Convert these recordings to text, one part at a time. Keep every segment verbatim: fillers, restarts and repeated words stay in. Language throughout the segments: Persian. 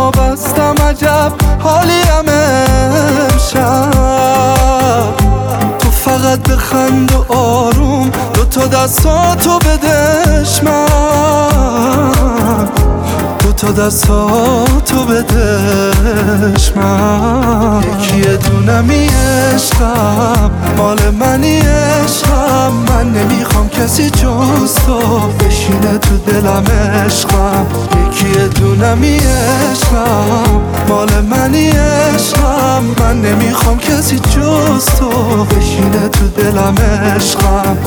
چشمامو بستم عجب حالیم امشب. تو فقط بخند و آروم دوتا دستاتو بدش من، دوتا دستاتو بدش من. یکی دونمی عشقم مال منی عشقم، من نمیخوام کسی جز تو بشینه تو دلم عشقم. یکی دونمی عشقم مال منی عشقم، من نمیخوام کسی جز تو بشینه تو دلم عشقم.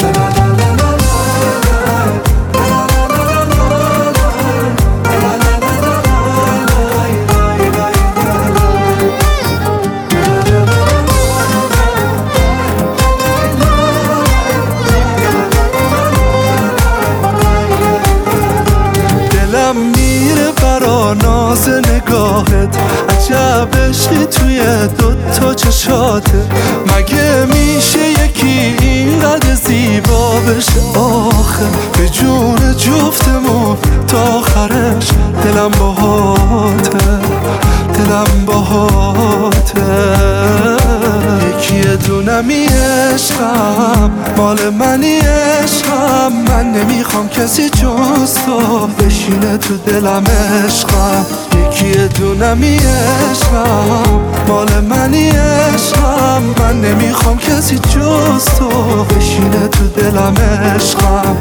میره برا ناز نگاهت، عجب عشقی توی دوتا چشاته. مگه میشه یکی اینقدر زیبا بشه آخه؟ به جون جفتمون تا آخرش دلم باهاته، دلم باهاته. یکی دونمی عشقم مال منی عشقم، من نمیخوام کسی جز تو بشینه تو دلم عشقم. یکی دونمی عشقم مال منی عشقم، من نمیخوام کسی جز تو بشینه تو دلم عشقم.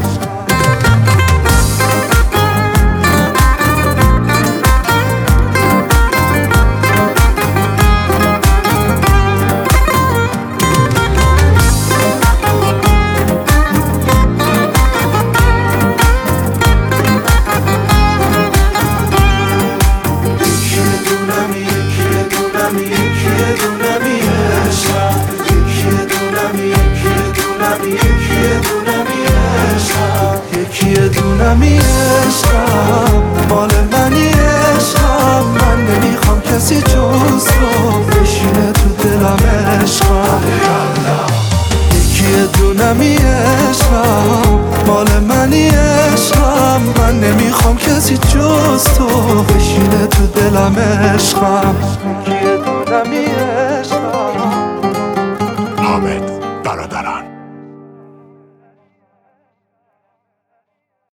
یکی دونمی عشقم مال منی عشقم، من نمیخوام کسی جز تو بشینه تو دلم عشقم. یکی دونمی عشقم مال منی عشقم، من نمیخوام کسی جز تو بشینه تو دلم عشقم. یکی دونمی عشقم